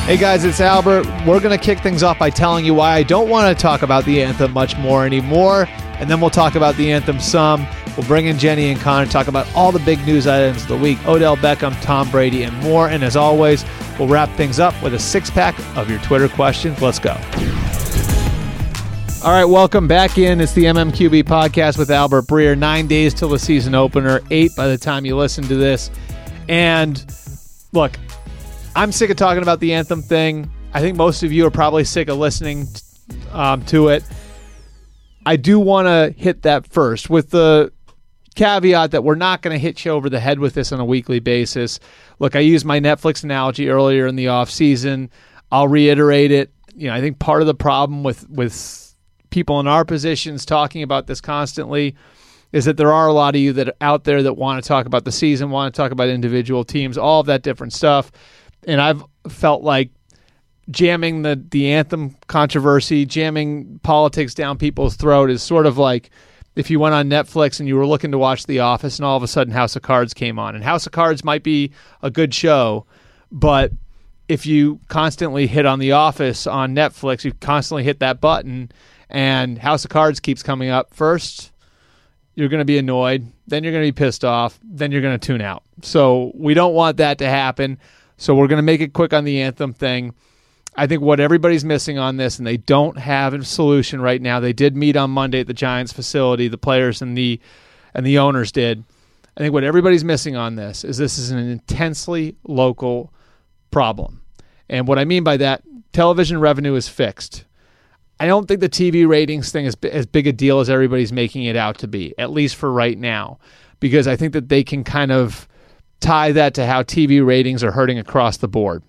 Hey guys, it's Albert. We're going to kick things off by telling you why I don't want to talk about the anthem much more anymore, and then we'll talk about the anthem some. We'll bring in Jenny and Connor, talk about all the big news items of the week, Odell Beckham, Tom Brady, and more. And as always, we'll wrap things up with a six-pack of your Twitter questions. Let's go. All right, welcome back in. It's the MMQB podcast with Albert Breer. 9 days till the season opener, 8 by the time you listen to this. And look, I'm sick of talking about the anthem thing. I think most of you are probably sick of listening to it. I do want to hit that first with the caveat that we're not going to hit you over the head with this on a weekly basis. Look, I used my Netflix analogy earlier in the offseason. I'll reiterate it. I think part of the problem with people in our positions talking about this constantly is that there are a lot of you that are out there that want to talk about the season, want to talk about individual teams, all of that different stuff. And I've felt like jamming the anthem controversy, jamming politics down people's throat is sort of like if you went on Netflix and you were looking to watch The Office and all of a sudden House of Cards came on. And House of Cards might be a good show, but if you constantly hit on The Office on Netflix, you constantly hit that button and House of Cards keeps coming up first, you're going to be annoyed, then you're going to be pissed off, then you're going to tune out. So we don't want that to happen. So we're going to make it quick on the anthem thing. I think what everybody's missing on this, and they don't have a solution right now. They did meet on Monday at the Giants facility, the players and the owners did. I think what everybody's missing on this is an intensely local problem. And what I mean by that, television revenue is fixed. I don't think the TV ratings thing is as big a deal as everybody's making it out to be, at least for right now, because I think that they can kind of tie that to how TV ratings are hurting across the board.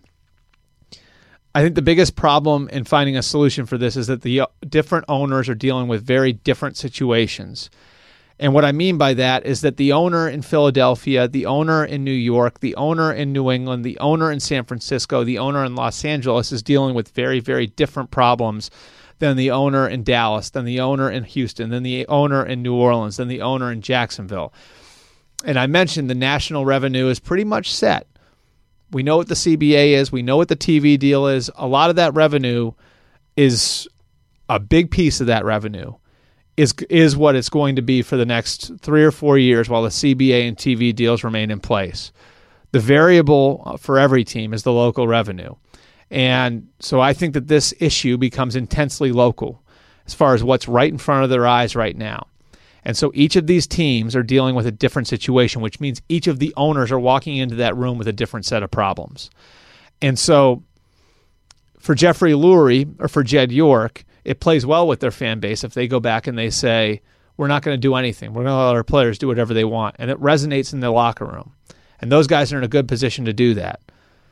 I think the biggest problem in finding a solution for this is that the different owners are dealing with very different situations. And what I mean by that is that the owner in Philadelphia, the owner in New York, the owner in New England, the owner in San Francisco, the owner in Los Angeles is dealing with very, very different problems than the owner in Dallas, than the owner in Houston, than the owner in New Orleans, than the owner in Jacksonville. And I mentioned the national revenue is pretty much set. We know what the CBA is. We know what the TV deal is. A lot of that revenue is a big piece of that revenue is what it's going to be for the next 3 or 4 years while the CBA and TV deals remain in place. The variable for every team is the local revenue. And so I think that this issue becomes intensely local as far as what's right in front of their eyes right now. And so each of these teams are dealing with a different situation, which means each of the owners are walking into that room with a different set of problems. And so for Jeffrey Lurie or for Jed York, it plays well with their fan base if they go back and they say, we're not going to do anything. We're going to let our players do whatever they want. And it resonates in the locker room. And those guys are in a good position to do that.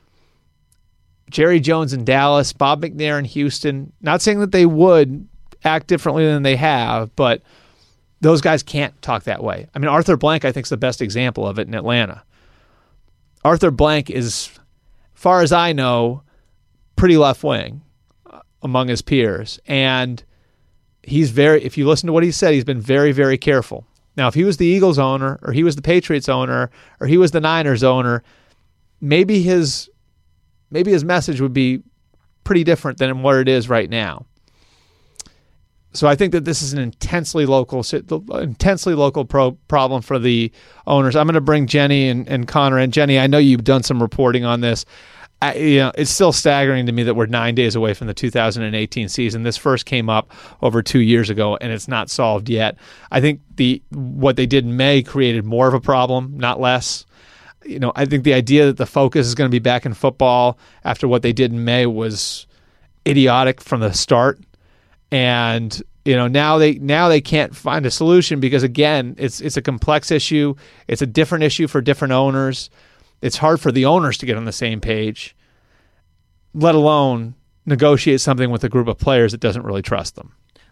Jerry Jones in Dallas, Bob McNair in Houston, not saying that they would act differently than they have, but those guys can't talk that way. I mean, Arthur Blank, I think, is the best example of it in Atlanta. Arthur Blank is, far as I know, pretty left-wing among his peers. And if you listen to what he said, he's been very, very careful. Now, if he was the Eagles owner, or he was the Patriots owner, or he was the Niners owner, maybe his message would be pretty different than what it is right now. So I think that this is an intensely local problem for the owners. I'm going to bring Jenny and Connor in. Jenny, I know you've done some reporting on this. It's still staggering to me that we're 9 days away from the 2018 season. This first came up over 2 years ago, and it's not solved yet. I think what they did in May created more of a problem, not less. I think the idea that the focus is going to be back in football after what they did in May was idiotic from the start. And now they can't find a solution because, again, it's a complex issue. It's a different issue for different owners. It's hard for the owners to get on the same page, let alone negotiate something with a group of players that doesn't really trust them.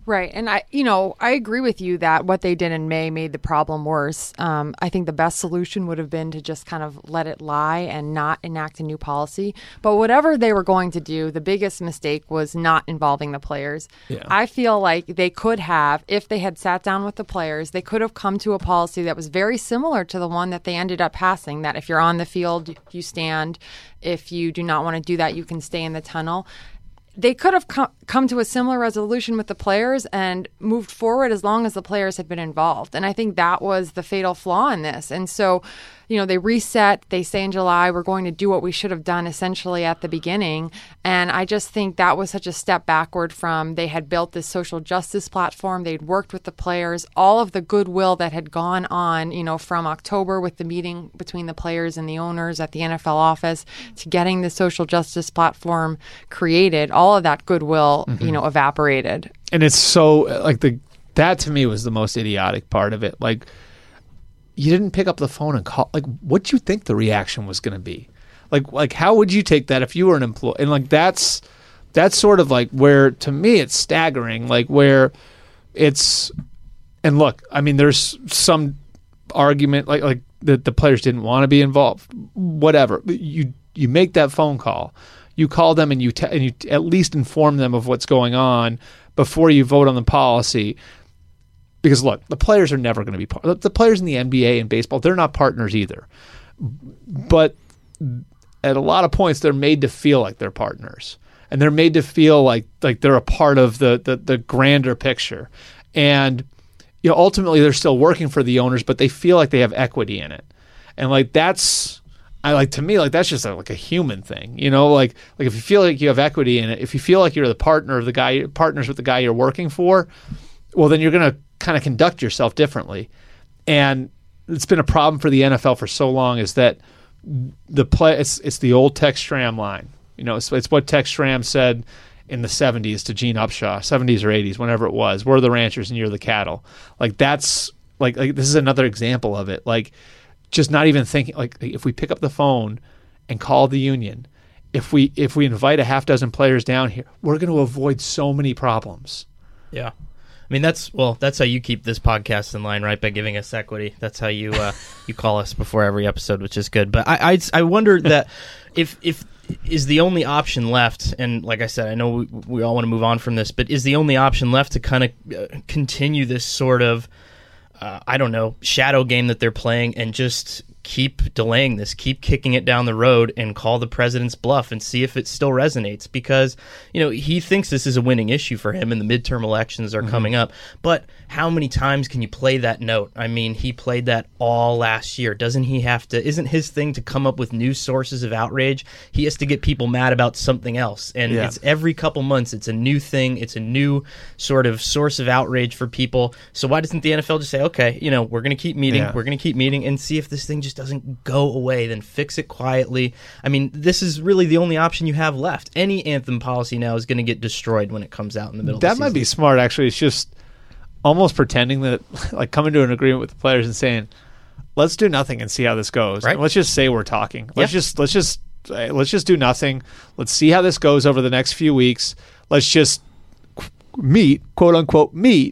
Right. And I agree with you that what they did in May made the problem worse. I think the best solution would have been to just kind of let it lie and not enact a new policy. But whatever they were going to do, the biggest mistake was not involving the players. Yeah. I feel like they could have, if they had sat down with the players, they could have come to a policy that was very similar to the one that they ended up passing, that if you're on the field, you stand. If you do not want to do that, you can stay in the tunnel. They could have come to a similar resolution with the players and moved forward as long as the players had been involved. And I think that was the fatal flaw in this. And so, they reset. They say in July, we're going to do what we should have done essentially at the beginning. And I just think that was such a step backward from they had built this social justice platform. They'd worked with the players, all of the goodwill that had gone on, from October with the meeting between the players and the owners at the NFL office to getting the social justice platform created. All of that goodwill, evaporated. And it's so that to me was the most idiotic part of it. Like, you didn't pick up the phone and call. Like, what'd you think the reaction was going to be? Like how would you take that if you were an employee? And that's sort of like where, to me, it's staggering. Like where it's, and look, I mean, there's some argument like that the players didn't want to be involved. Whatever, you make that phone call. You call them and you at least inform them of what's going on before you vote on the policy. Because look, the players are never going to be the players in the NBA and baseball. They're not partners either. But at a lot of points, they're made to feel like they're partners, and they're made to feel like they're a part of the grander picture. And ultimately, they're still working for the owners, but they feel like they have equity in it. And to me, that's just like a human thing, like if you feel like you have equity in it, if you feel like you're the partner of the guy, partners with the guy you're working for, well, then you're going to kind of conduct yourself differently. And it's been a problem for the NFL for so long, is that it's the old Tex Schramm line. It's what Tex Schramm said in the 70s to Gene Upshaw, 70s or 80s, whenever it was. We're the ranchers and you're the cattle. That's this is another example of it. Like, just not even thinking, like, if we pick up the phone and call the union, if we invite a half dozen players down here, we're going to avoid so many problems. Yeah. I mean, that's how you keep this podcast in line, right? By giving us equity. That's how you you call us before every episode, which is good. But I wonder that if is the only option left, and like I said, I know we all want to move on from this, but is the only option left to kind of continue this sort of shadow game that they're playing and just keep delaying this, keep kicking it down the road and call the president's bluff and see if it still resonates? Because, he thinks this is a winning issue for him and the midterm elections are coming up. But how many times can you play that note? I mean, he played that all last year. Doesn't he have to, isn't his thing to come up with new sources of outrage? He has to get people mad about something else. And it's every couple months, it's a new thing. It's a new sort of source of outrage for people. So why doesn't the NFL just say, okay, we're going to keep meeting, we're going to keep meeting and see if this thing just doesn't go away, then fix it quietly. I mean, this is really the only option you have left. Any anthem policy now is going to get destroyed when it comes out in the middle of the season. That might be smart, actually. It's just almost pretending that, like, coming to an agreement with the players and saying, let's do nothing and see how this goes. Right. And let's just say we're talking. Let's just do nothing. Let's see how this goes over the next few weeks. Let's just meet, quote unquote,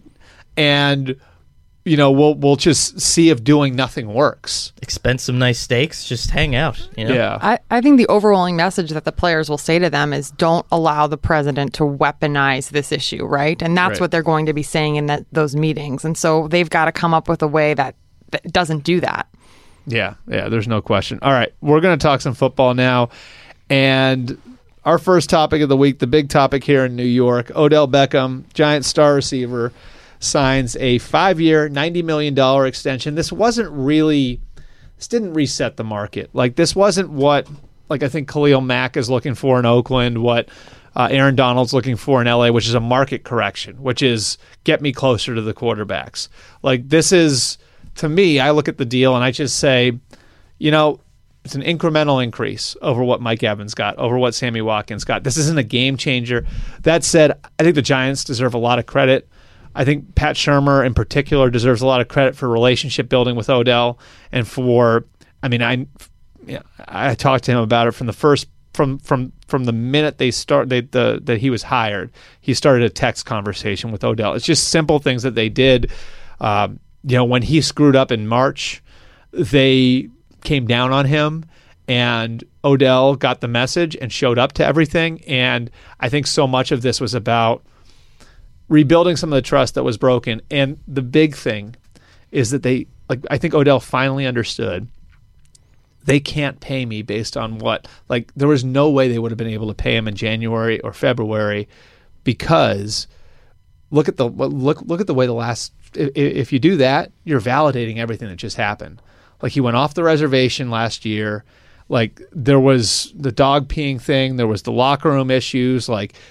and we'll just see if doing nothing works. Expend some nice steaks, just hang out. Yeah. I think the overwhelming message that the players will say to them is, don't allow the president to weaponize this issue, right? And that's what they're going to be saying in those meetings. And so they've got to come up with a way that doesn't do that. Yeah, there's no question. All right, we're going to talk some football now. And our first topic of the week, the big topic here in New York, Odell Beckham, Giants star receiver, signs a 5-year, $90 million extension. This didn't reset the market. Like, this wasn't what, like, I think Khalil Mack is looking for in Oakland, what Aaron Donald's looking for in LA, which is a market correction, which is get me closer to the quarterbacks. Like, this is, to me, I look at the deal and I just say, it's an incremental increase over what Mike Evans got, over what Sammy Watkins got. This isn't a game changer. That said, I think the Giants deserve a lot of credit. I think Pat Shurmur in particular deserves a lot of credit for relationship building with Odell and for, I talked to him about it from the first from the minute that he was hired, he started a text conversation with Odell. It's just simple things that they did. When he screwed up in March, they came down on him, and Odell got the message and showed up to everything. And I think so much of this was about rebuilding some of the trust that was broken. And the big thing is that I think Odell finally understood they can't pay me based on what, there was no way they would have been able to pay him in January or February, because look at the way the last, if you do that, you're validating everything that just happened. He went off the reservation last year. There was the dog peeing thing. There was the locker room issues.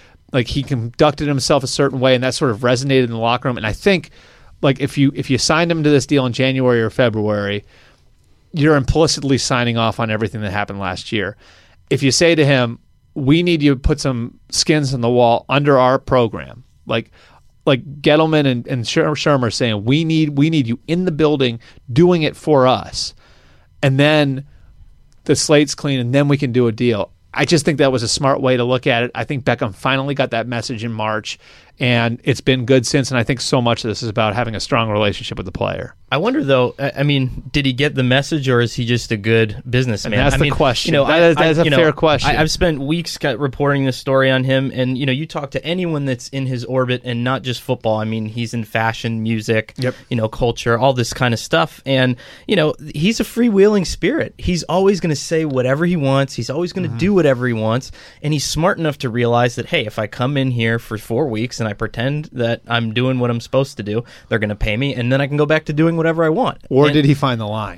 He conducted himself a certain way, and that sort of resonated in the locker room. And I think, if you signed him to this deal in January or February, you're implicitly signing off on everything that happened last year. If you say to him, we need you to put some skins on the wall under our program, like Gettleman and Shermer saying, we need you in the building doing it for us, and then the slate's clean, and then we can do a deal. I just think that was a smart way to look at it. I think Beckham finally got that message in March, and it's been good since. And I think so much of this is about having a strong relationship with the player. I wonder, though, did he get the message, or is he just a good businessman? And that's the question. That is a fair question. I've spent weeks reporting this story on him, and you talk to anyone that's in his orbit, and not just football. He's in fashion, music, culture, all this kind of stuff. And he's a freewheeling spirit. He's always going to say whatever he wants. He's always going to do whatever he wants, and he's smart enough to realize that, hey, if I come in here for 4 weeks and I pretend that I'm doing what I'm supposed to do, they're going to pay me, and then I can go back to doing whatever I want. Or did he find the line?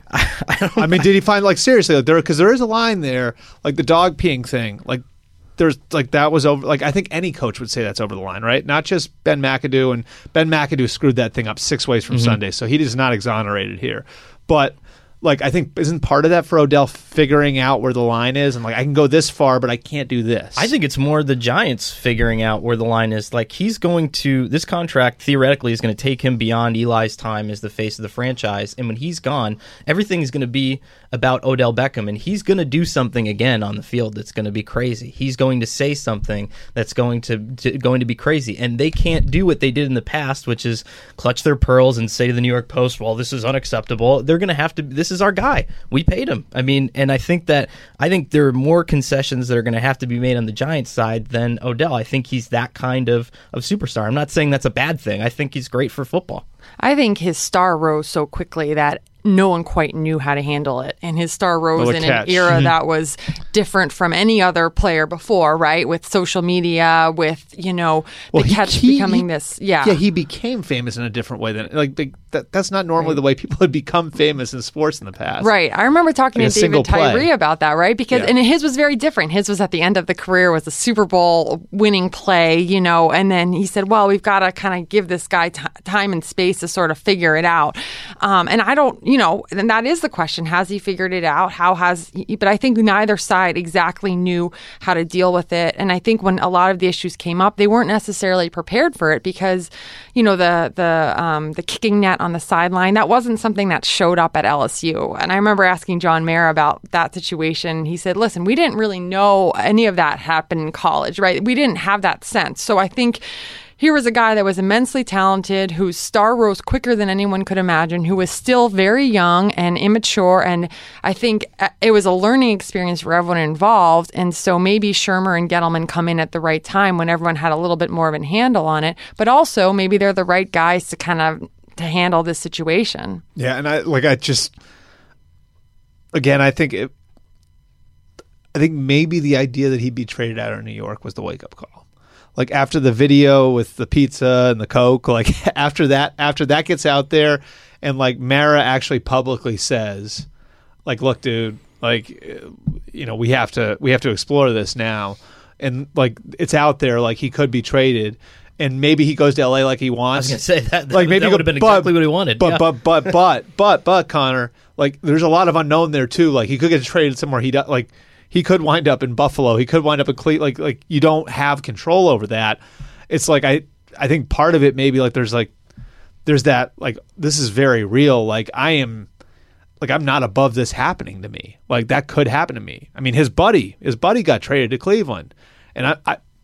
Did he find, seriously, because there is a line there, the dog peeing thing, there's that was over. I think any coach would say that's over the line, right? Not just Ben McAdoo, and Ben McAdoo screwed that thing up 6 ways from Sunday, so he is not exonerated here. But I think isn't part of that for Odell figuring out where the line is, and I can go this far, but I can't do this. I think it's more the Giants figuring out where the line is. He's going to, this contract theoretically is going to take him beyond Eli's time as the face of the franchise, and when he's gone, everything is going to be about Odell Beckham, and he's going to do something again on the field that's going to be crazy. He's going to say something that's going to be crazy, and they can't do what they did in the past, which is clutch their pearls and say to the New York Post, well, this is unacceptable. They're going to have to, this is our guy. We paid him. And I think there are more concessions that are going to have to be made on the Giants side than Odell. I think he's that kind of superstar. I'm not saying that's a bad thing. I think he's great for football. I think his star rose so quickly that no one quite knew how to handle it. And his star rose in an era that was different from any other player before, right? With social media, with, the catch becoming this. Yeah. Yeah, he became famous in a different way than, that's not normally the way people had become famous in sports in the past. Right. I remember talking to David Tyree about that, right? Because, and his was very different. His was at the end of the career, was a Super Bowl winning play, and then he said, well, we've got to kind of give this guy time and space to sort of figure it out. And I don't, and that is the question. Has he figured it out? How has he? But I think neither side exactly knew how to deal with it. And I think when a lot of the issues came up, they weren't necessarily prepared for it because, the kicking net on the sideline, that wasn't something that showed up at LSU. And I remember asking John Mayer about that situation. He said, listen, we didn't really know any of that happened in college, right? We didn't have that sense. So I think here was a guy that was immensely talented, whose star rose quicker than anyone could imagine, who was still very young and immature. And I think it was a learning experience for everyone involved. And so maybe Shermer and Gettleman come in at the right time when everyone had a little bit more of a handle on it. But also maybe they're the right guys to kind of to handle this situation. Yeah, and I think maybe the idea that he'd be traded out of New York was the wake-up call. After the video with the pizza and the Coke, after that gets out there, and Mara actually publicly says, look, dude, we have to explore this now, and it's out there, he could be traded, and maybe he goes to LA like he wants. I was gonna say that. Maybe that would have been exactly what he wanted. But Connor, there's a lot of unknown there too. He could get traded somewhere. He could wind up in Buffalo. He could wind up in Cleveland. You don't have control over that. It's I think part of it maybe there's that this is very real. like, I'm not above this happening to me. Like, that could happen to me. I mean, his buddy got traded to Cleveland, and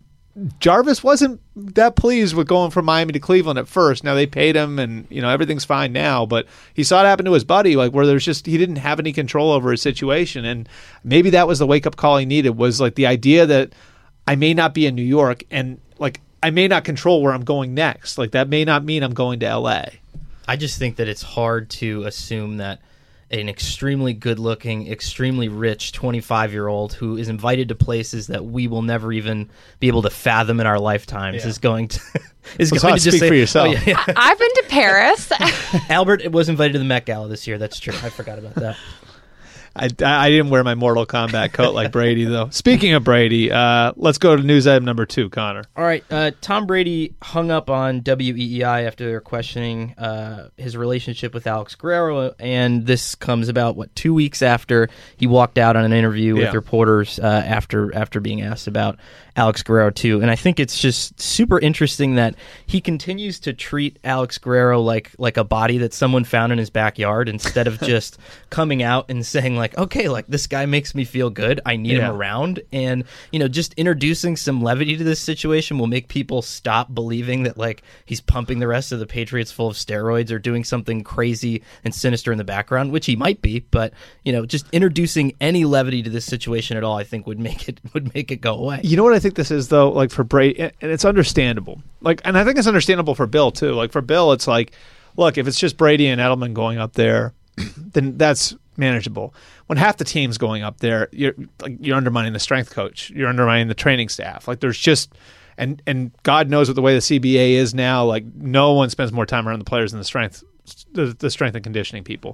Jarvis wasn't that pleased with going from Miami to Cleveland at first. Now they paid him, and everything's fine now. But he saw it happen to his buddy, like where he didn't have any control over his situation, and maybe that was the wake up call he needed. Was like the idea that I may not be in New York, and like I may not control where I'm going next. Like that may not mean I'm going to L.A. I just think that it's hard to assume that an extremely good-looking, extremely rich 25-year-old who is invited to places that we will never even be able to fathom in our lifetimes is going to just speak say, for yourself. Oh, yeah. I've been to Paris. Albert was invited to the Met Gala this year. That's true. I forgot about that. I didn't wear my Mortal Kombat coat like Brady, though. Speaking of Brady, let's go to news item number 2, Connor. All right. Tom Brady hung up on WEEI after they were questioning his relationship with Alex Guerrero, and this comes about, 2 weeks after he walked out on an interview with reporters after being asked about Alex Guerrero, too. And I think it's just super interesting that he continues to treat Alex Guerrero like a body that someone found in his backyard instead of just coming out and saying, like, okay, like this guy makes me feel good. I need him around. And, just introducing some levity to this situation will make people stop believing that, like, he's pumping the rest of the Patriots full of steroids or doing something crazy and sinister in the background, which he might be. But, just introducing any levity to this situation at all, I think would make it go away. You know what I think this is, though? Like, for Brady, and it's understandable. Like, and I think it's understandable for Bill, too. Like, for Bill, it's like, look, if it's just Brady and Edelman going up there, then that's manageable. When half the team's going up there, you're undermining the strength coach. You're undermining the training staff. Like, there's just and God knows what the way the CBA is now. Like, no one spends more time around the players than the strength and conditioning people.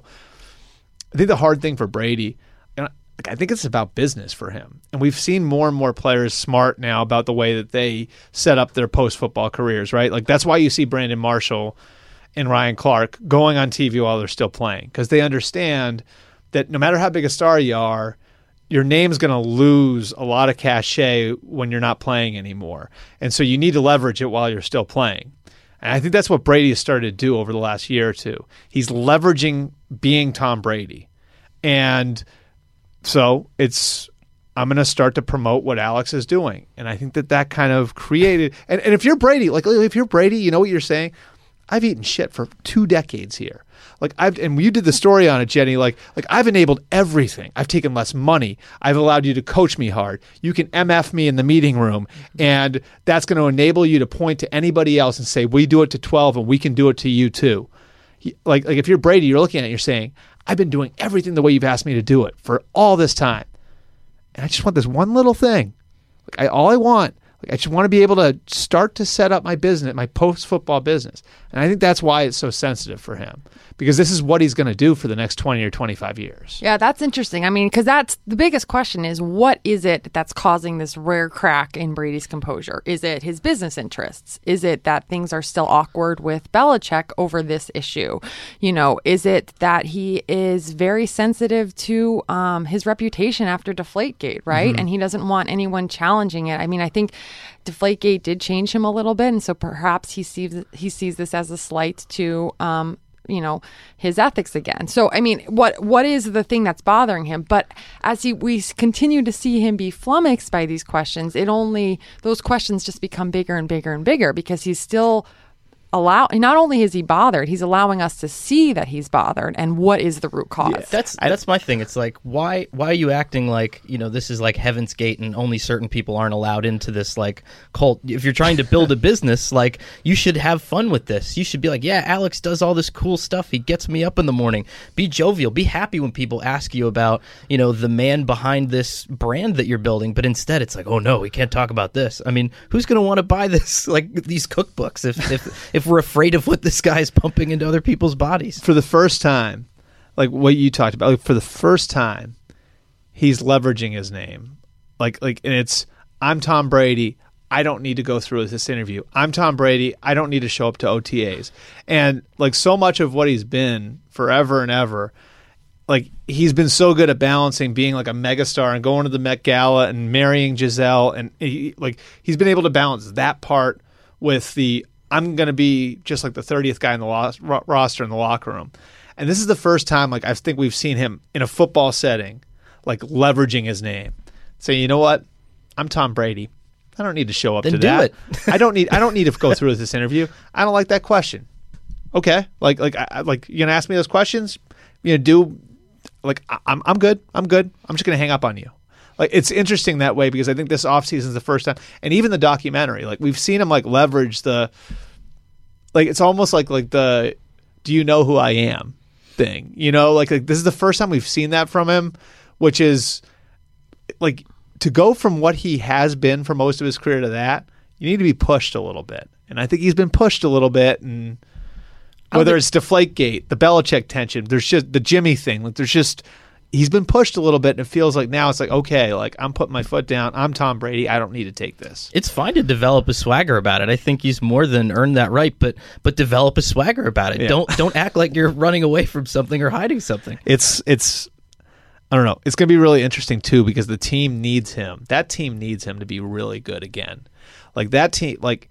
I think the hard thing for Brady, I think it's about business for him. And we've seen more and more players smart now about the way that they set up their post-football careers, right? Like, that's why you see Brandon Marshall and Ryan Clark going on TV while they're still playing, because they understand that no matter how big a star you are, your name's going to lose a lot of cachet when you're not playing anymore. And so you need to leverage it while you're still playing. And I think that's what Brady has started to do over the last year or two. He's leveraging being Tom Brady. And so I'm going to start to promote what Alex is doing. And I think that kind of created – and if you're Brady, like if you're Brady, you know what you're saying? I've eaten shit for 2 decades here. Like and you did the story on it, Jenny. Like I've enabled everything. I've taken less money. I've allowed you to coach me hard. You can MF me in the meeting room, and that's going to enable you to point to anybody else and say, we do it to 12 and we can do it to you too. Like if you're Brady, you're looking at it, you're saying, I've been doing everything the way you've asked me to do it for all this time. And I just want this one little thing. All I want, I just want to be able to start to set up my business, my post-football business. And I think that's why it's so sensitive for him, because this is what he's going to do for the next 20 or 25 years. Yeah, that's interesting. I mean, because that's the biggest question is, what is it that's causing this rare crack in Brady's composure? Is it his business interests? Is it that things are still awkward with Belichick over this issue? Is it that he is very sensitive to his reputation after Deflategate, right? Mm-hmm. And he doesn't want anyone challenging it. I mean, I think Deflategate did change him a little bit, and so perhaps he sees this as a slight to his ethics again. So I mean, what is the thing that's bothering him? But as we continue to see him be flummoxed by these questions, those questions just become bigger and bigger and bigger, because he's still not only is he bothered, he's allowing us to see that he's bothered, and what is the root cause. Yeah, that's my thing. It's like, why are you acting like this is like Heaven's Gate and only certain people aren't allowed into this like cult? If you're trying to build a business, like, you should have fun with this. You should be like, yeah, Alex does all this cool stuff. He gets me up in the morning. Be jovial. Be happy when people ask you about the man behind this brand that you're building. But instead, it's like, oh no, we can't talk about this. I mean, who's going to want to buy this, like, these cookbooks if we're afraid of what this guy is pumping into other people's bodies? For the first time, like what you talked about, like for the first time, he's leveraging his name. Like, and it's, I'm Tom Brady. I don't need to go through this interview. I'm Tom Brady. I don't need to show up to OTAs. And like so much of what he's been forever and ever, like he's been so good at balancing being like a megastar and going to the Met Gala and marrying Giselle. And he's been able to balance that part with I'm going to be just like the 30th guy in the roster in the locker room. And this is the first time, like, I think we've seen him in a football setting, like, leveraging his name. Say, you know what? I'm Tom Brady. I don't need to show up Then to do that. it. I don't need to go through with this interview. I don't like that question. Okay, like you're gonna ask me those questions. I'm good. I'm just gonna hang up on you. Like, it's interesting that way because I think this offseason is the first time, and even the documentary, like, we've seen him like leverage the, like, it's almost like the do you know who I am thing, you know, like this is the first time we've seen that from him, which is like, to go from what he has been for most of his career to that, you need to be pushed a little bit, and I think he's been pushed a little bit, and whether it's Deflategate, the Belichick tension, there's just the Jimmy thing, like there's just. He's been pushed a little bit, and it feels like now it's like, okay, like, I'm putting my foot down. I'm Tom Brady. I don't need to take this. It's fine to develop a swagger about it. I think he's more than earned that right, but develop a swagger about it. Yeah. Don't act like you're running away from something or hiding something. It's I don't know. It's going to be really interesting too because the team needs him. That team needs him to be really good again. Like, that team, like,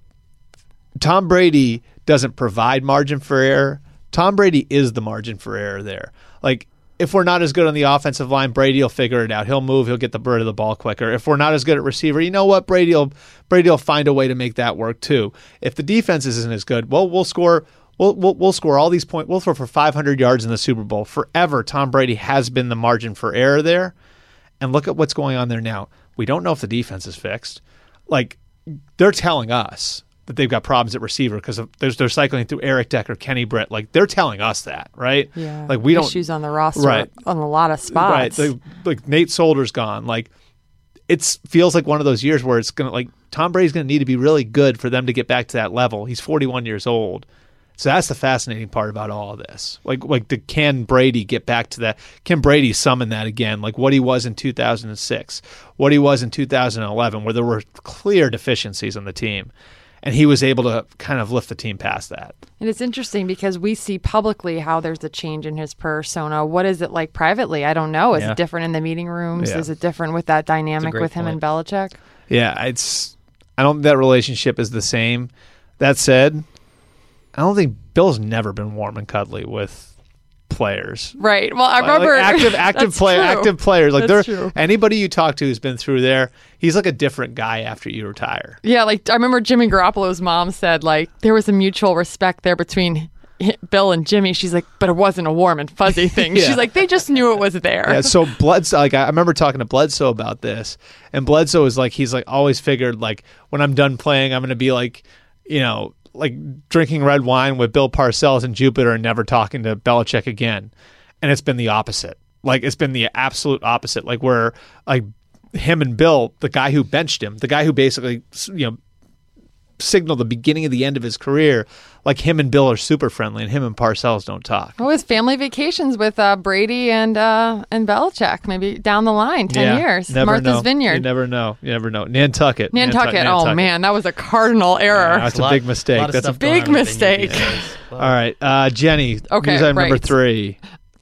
Tom Brady doesn't provide margin for error. Tom Brady is the margin for error there. Like, if we're not as good on the offensive line, Brady will figure it out. He'll move. He'll get the bird of the ball quicker. If we're not as good at receiver, you know what? Brady will find a way to make that work too. If the defense isn't as good, well, we'll score. We'll score all these points. We'll throw for 500 yards in the Super Bowl. Forever, Tom Brady has been the margin for error there. And look at what's going on there now. We don't know if the defense is fixed. Like, they're telling us that they've got problems at receiver because they're cycling through Eric Decker, Kenny Britt. Like, they're telling us that, right? Yeah. Like, we don't issues on the roster, right, on a lot of spots. Right. Like Nate Solder's gone. Like, it feels like one of those years where it's gonna, like, Tom Brady's gonna need to be really good for them to get back to that level. He's 41 years old. So that's the fascinating part about all of this. Can Brady get back to that? Can Brady summon that again? Like what he was in 2006, what he was in 2011, where there were clear deficiencies on the team. And he was able to kind of lift the team past that. And it's interesting because we see publicly how there's a change in his persona. What is it like privately? I don't know. Is it different in the meeting rooms? Yeah. Is it different with that dynamic with him and Belichick? Yeah, I don't think that relationship is the same. That said, I don't think Bill's never been warm and cuddly with players. Right. Well, I remember active players. Like, that's true. Anybody you talk to who's been through there, he's like a different guy after you retire. Yeah, like I remember Jimmy Garoppolo's mom said like there was a mutual respect there between Bill and Jimmy. She's like, but it wasn't a warm and fuzzy thing. Yeah. She's like, they just knew it was there. Yeah. So Bledsoe, like I remember talking to Bledsoe about this, and Bledsoe is like, he's like always figured like when I'm done playing, I'm going to be like, you know, like drinking red wine with Bill Parcells in Jupiter and never talking to Belichick again. And it's been the opposite. Like, it's been the absolute opposite. Like, where like him and Bill, the guy who benched him, the guy who basically, you know, signaled the beginning of the end of his career, like him and Bill are super friendly, and him and Parcells don't talk. It was family vacations with Brady and Belichick, maybe down the line, 10 years. Martha's know. Vineyard. You never know. Nantucket. Nantucket. Oh, man, that was a cardinal error. Yeah, that's a big mistake. That's a big mistake. All right, Jenny. Okay, news item number right. 3.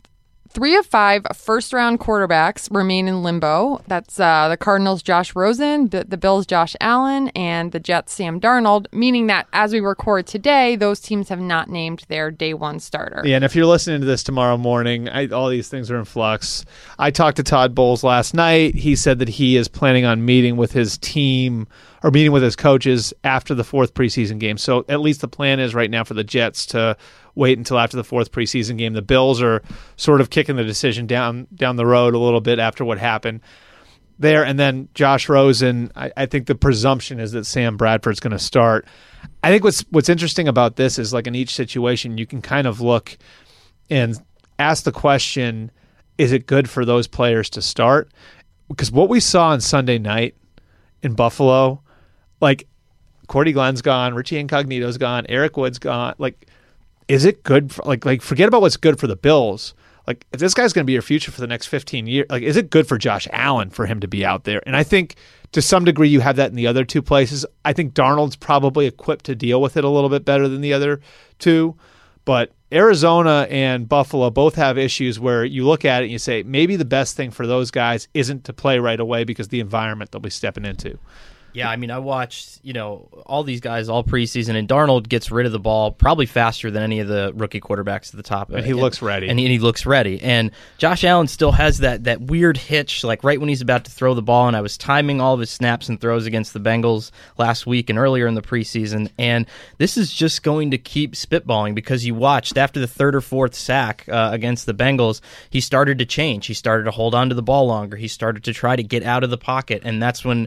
3 of 5 first-round quarterbacks remain in limbo. That's the Cardinals' Josh Rosen, the Bills' Josh Allen, and the Jets' Sam Darnold, meaning that as we record today, those teams have not named their day one starter. Yeah, and if you're listening to this tomorrow morning, all these things are in flux. I talked to Todd Bowles last night. He said that he is planning on meeting with his team or meeting with his coaches after the 4th preseason game. So at least the plan is right now for the Jets to wait until after the 4th preseason game. The Bills are sort of kicking the decision down the road a little bit after what happened there. And then Josh Rosen, I think the presumption is that Sam Bradford's going to start. I think what's interesting about this is, like, in each situation, you can kind of look and ask the question, is it good for those players to start? Because what we saw on Sunday night in Buffalo, like, Cordy Glenn's gone, Richie Incognito's gone, Eric Wood's gone. Like, is it good for, like forget about what's good for the Bills. Like, if this guy's going to be your future for the next 15 years, like, is it good for Josh Allen for him to be out there? And I think to some degree you have that in the other two places. I think Darnold's probably equipped to deal with it a little bit better than the other two. But Arizona and Buffalo both have issues where you look at it and you say maybe the best thing for those guys isn't to play right away because of the environment they'll be stepping into. Yeah, I mean, I watched, all these guys all preseason, and Darnold gets rid of the ball probably faster than any of the rookie quarterbacks at the top. And he looks ready. And he looks ready. And Josh Allen still has that weird hitch, like right when he's about to throw the ball, and I was timing all of his snaps and throws against the Bengals last week and earlier in the preseason, and this is just going to keep spitballing because you watched after the third or fourth sack against the Bengals, he started to change. He started to hold on to the ball longer. He started to try to get out of the pocket, and that's when,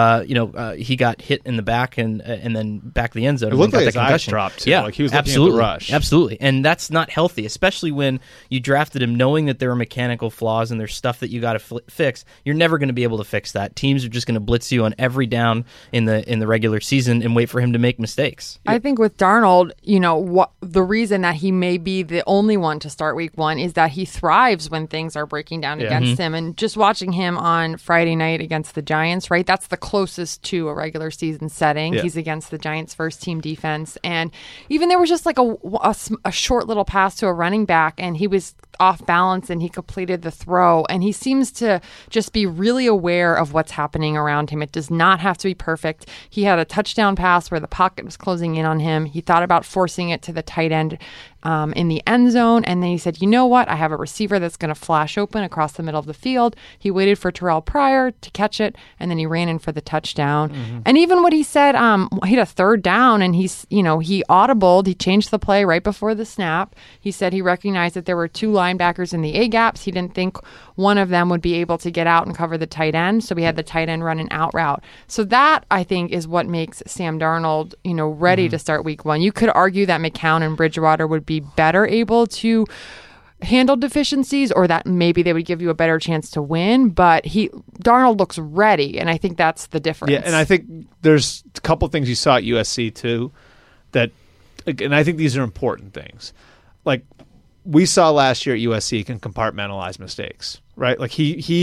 he got hit in the back and then back of the end zone. It looked like his eyes dropped, too. Yeah, like he was looking absolutely, at the rush. Absolutely, and that's not healthy, especially when you drafted him knowing that there are mechanical flaws and there's stuff that you got to fix. You're never going to be able to fix that. Teams are just going to blitz you on every down in the regular season and wait for him to make mistakes. I think with Darnold, the reason that he may be the only one to start week 1 is that he thrives when things are breaking down against him. And just watching him on Friday night against the Giants, right? That's the closest to a regular season setting. Yeah. He's against the Giants' first team defense. And even there was just like a short little pass to a running back, and he was off balance and he completed the throw. And he seems to just be really aware of what's happening around him. It does not have to be perfect. He had a touchdown pass where the pocket was closing in on him. He thought about forcing it to the tight end in the end zone. And then he said, you know what? I have a receiver that's going to flash open across the middle of the field. He waited for Terrell Pryor to catch it, and then he ran in for the touchdown. Mm-hmm. And even what he said, he had a third down, and he audibled. He changed the play right before the snap. He said he recognized that there were 2 linebackers in the A-gaps. He didn't think one of them would be able to get out and cover the tight end, so we had the tight end run an out route. So that, I think, is what makes Sam Darnold, ready to start week 1. You could argue that McCown and Bridgewater would be better able to handle deficiencies, or that maybe they would give you a better chance to win, but Darnold looks ready, and I think that's the difference. Yeah, and I think there's a couple things you saw at USC too that, and I think these are important things. Like we saw last year at USC, can compartmentalize mistakes, right? Like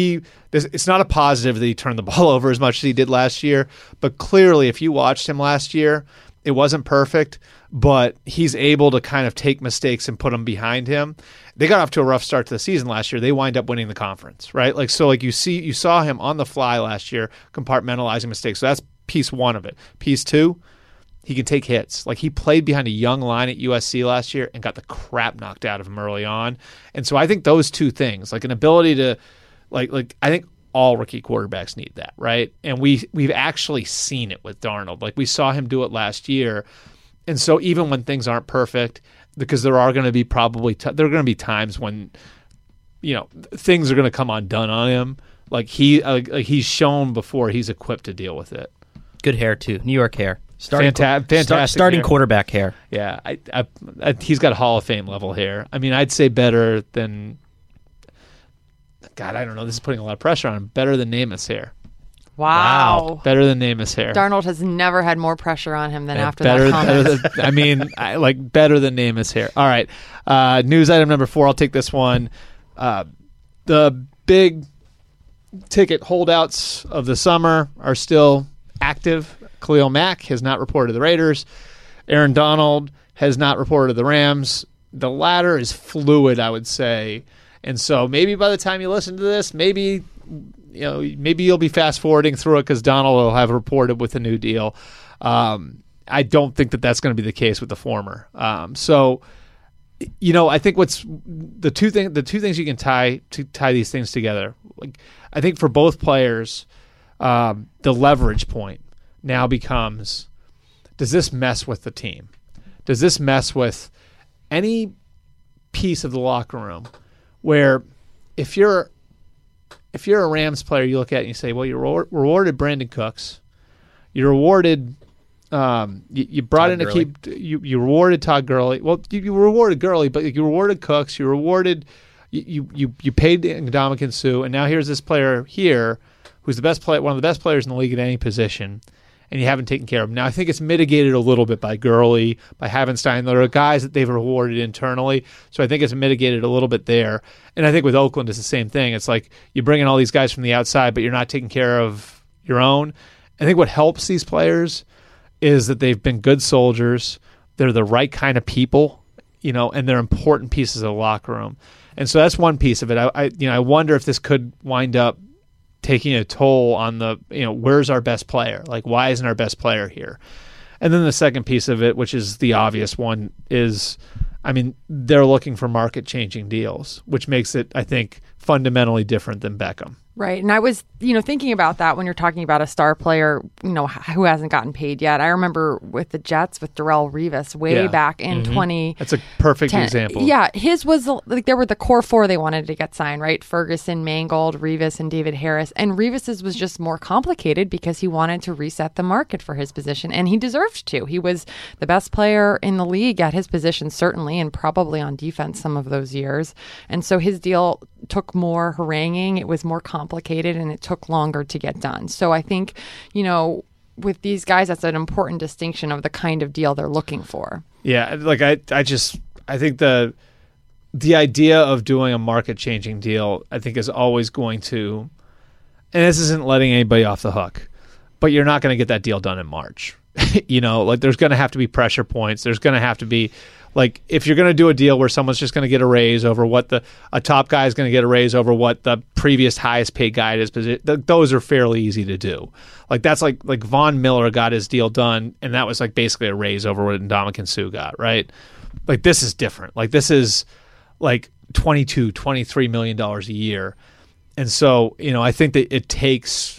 it's not a positive that he turned the ball over as much as he did last year, but clearly if you watched him last year, it wasn't perfect, but he's able to kind of take mistakes and put them behind him. They got off to a rough start to the season last year. They wind up winning the conference, right? Like, so like you saw him on the fly last year compartmentalizing mistakes. So that's piece 1 of it. Piece 2, he can take hits. Like he played behind a young line at USC last year and got the crap knocked out of him early on. And so I think those 2 things, like an ability to like I think all rookie quarterbacks need that, right? And we've actually seen it with Darnold. Like we saw him do it last year. And so even when things aren't perfect, because there are going to be there are going to be times when things are going to come undone on him. Like he's shown before, he's equipped to deal with it. Good hair too, New York hair. Fantastic starting hair. Quarterback hair. Yeah, he's got Hall of Fame level hair. I mean, I'd say better than. God, I don't know. This is putting a lot of pressure on him. Better than Namath's hair. Wow. Better than Namath's hair. Darnold has never had more pressure on him than after that comment. Better than Namath's hair. All right. News item number 4. I'll take this one. The big ticket holdouts of the summer are still active. Khalil Mack has not reported to the Raiders. Aaron Donald has not reported to the Rams. The latter is fluid, I would say. And so maybe by the time you listen to this, maybe you'll be fast forwarding through it because Donald will have reported with a new deal. I don't think that that's going to be the case with the former. So I think what's the two things you can tie these things together. Like I think for both players, the leverage point now becomes: does this mess with the team? Does this mess with any piece of the locker room? Where if you're a Rams player, you look at it and you say, well, you rewarded Brandon Cooks, you rewarded, you brought Todd in Gurley. You rewarded Todd Gurley. Well, you rewarded Gurley, but you rewarded Cooks, you rewarded, you paid Ndamukong Suh, and now here's this player here who's one of the best players in the league at any position, and you haven't taken care of him. Now, I think it's mitigated a little bit by Gurley, by Havenstein. There are guys that they've rewarded internally, so I think it's mitigated a little bit there. And I think with Oakland, it's the same thing. It's like you bring in all these guys from the outside, but you're not taking care of your own. I think what helps these players is that they've been good soldiers. They're the right kind of people, and they're important pieces of the locker room. And so that's one piece of it. I wonder if this could wind up taking a toll on the, where's our best player? Like, why isn't our best player here? And then the second piece of it, which is the obvious one, is, they're looking for market-changing deals, which makes it, I think, fundamentally different than Beckham. Right. And I was, thinking about that when you're talking about a star player, who hasn't gotten paid yet. I remember with the Jets with Darrelle Revis way back in 2010. That's a perfect example. Yeah. His was like, there were the core four they wanted to get signed, right? Ferguson, Mangold, Revis, and David Harris. And Revis's was just more complicated because he wanted to reset the market for his position, and he deserved to. He was the best player in the league at his position, certainly, and probably on defense some of those years. And so his deal took more haranguing. It was more complicated, and it took longer to get done. So I think, with these guys, that's an important distinction of the kind of deal they're looking for. Yeah, like I think the idea of doing a market-changing deal, I think, is always going to, and this isn't letting anybody off the hook, but you're not going to get that deal done in March. Like there's going to have to be pressure points. There's going to have to be, like, if you're going to do a deal where someone's just going to get a raise over what a top guy is going to get a raise over what the previous highest paid guy is, those are fairly easy to do. Like that's like Von Miller got his deal done, and that was like basically a raise over what Ndamukong Suh got, right? Like this is different. Like this is like $22-23 million a year, and so I think that it takes